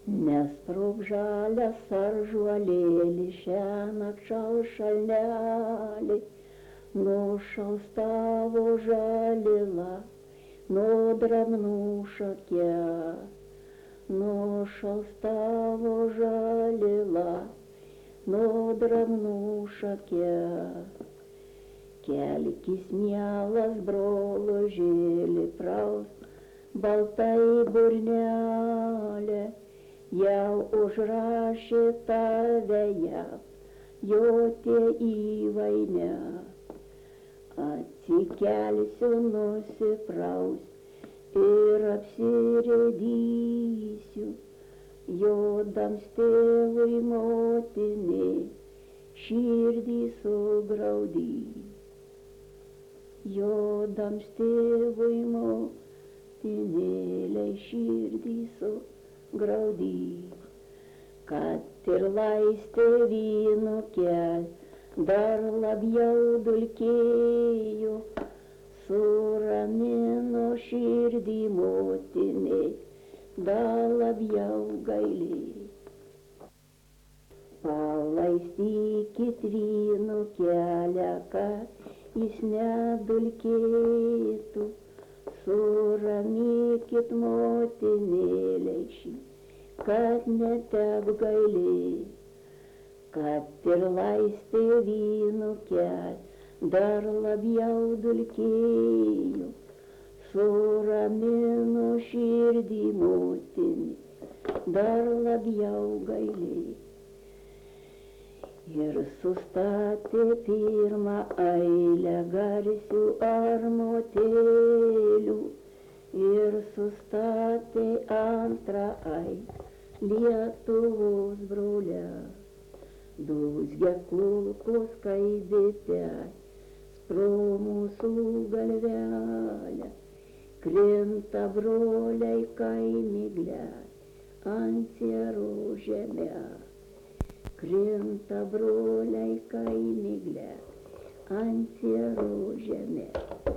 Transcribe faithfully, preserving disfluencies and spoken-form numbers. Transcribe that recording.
Nesprūk žalias saržuolėli, šiąnakt šals šalnelį, nušals tavo žalila, nuo drabnų šake. Nušals tavo žalila, nuo drabnų šake. Kelkis mielas brolužėli, praus baltai burnelė, jau užrašė tave jav, jo tie įvainę. Atsikelsiu, nusipraus ir apsirėdysiu, jodams tėvui motinai širdį sugraudys. Jodams tėvui motinėlei širdį sugraudys. Kad ir laistė vynukė dar labiau dulkėjo, suramino širdį motinai, dar labiau gailėjo. Palaistykit vynukelę, kad jis nedulkėtų, suramykit motinėlei šį, kad netek gailėt. Kad ir laistė vynukelę dar labiau dulkėjo, suramino širdį motinai, dar labiau gailėjo. Ir sustatė pirmą eilę garsių armotėlių, ir sustatė antrą eilę Lietuvos broliai. Dūzgia kulkos kaidėte, pro mūsų galvelę, krinta broliai kaimiglė, ant siero žemė. Krinta broliai kaimiglė, ant siero žemė.